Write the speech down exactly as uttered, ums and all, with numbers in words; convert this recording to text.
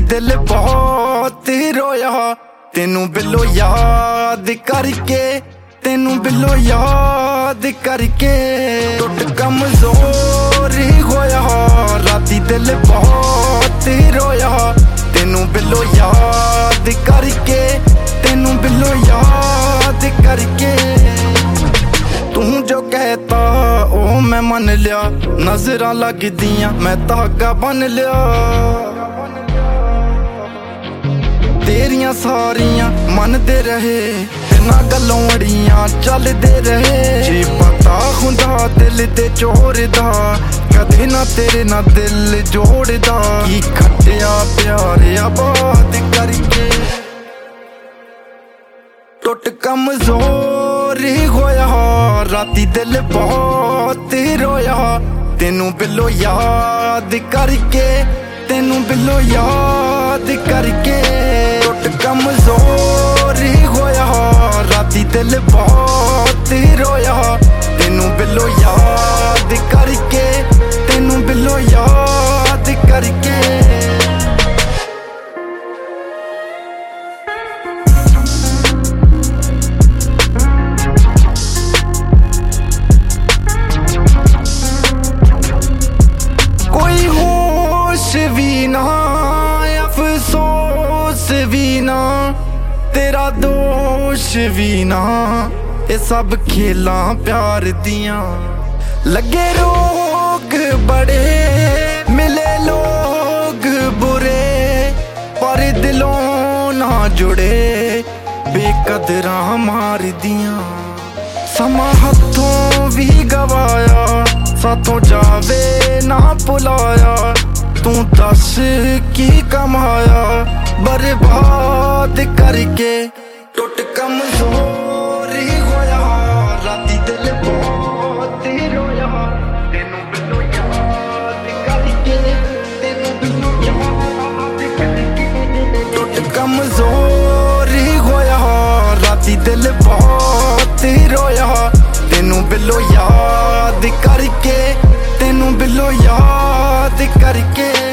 दिल बहुत रोया तेनू बिलो याद करके, तेनू बिलो याद करके। टुट कमजोर होया राती दिल बहुत रोया तेनू बिलो याद करके, तेनू बिलो याद करके। तू जो कहता ओ मैं मन लिया, नजरां लगदियां मैं धागा बन लिया। तेरियां सारियां मनदे रहे, तिन्हां गल्लों अड़ियां चलदे रहे। जे पता हुंदा दिल दे चोर दा, कदे ना तेरे ना दिल जोड़दा। की खट्टिया प्यार आबाद करके। टुट कमजोर होया राती दिल बहुत रोया तेनू बिलो याद करके, तेनू बिलो याद करके। टुट कमजोर होया राती दिल बहुत रोया तेनू बिलो याद करके, तेनू बिलो याद करके। कोई होश भी ना अफसोस भी ना, तेरा दोष भी ना, ये सब खेलां प्यार दियां। लगे रोग बड़े मिले लोग बुरे, पर दिलों ना जुड़े बेकदरां मार दियां। समा हथों भी गवाया साथों जावे ना भुलाया। तू दस की कमाया बर्बाद करके। टुट कमजोर होया राती दिल बहुत रोया तेनू बिलो याद करके, तेनू बिलो याद करके। टुट कमजोर होया राती दिल बहुत रोया तेनू बिलो याद करके, तेनू बिलो याद करके।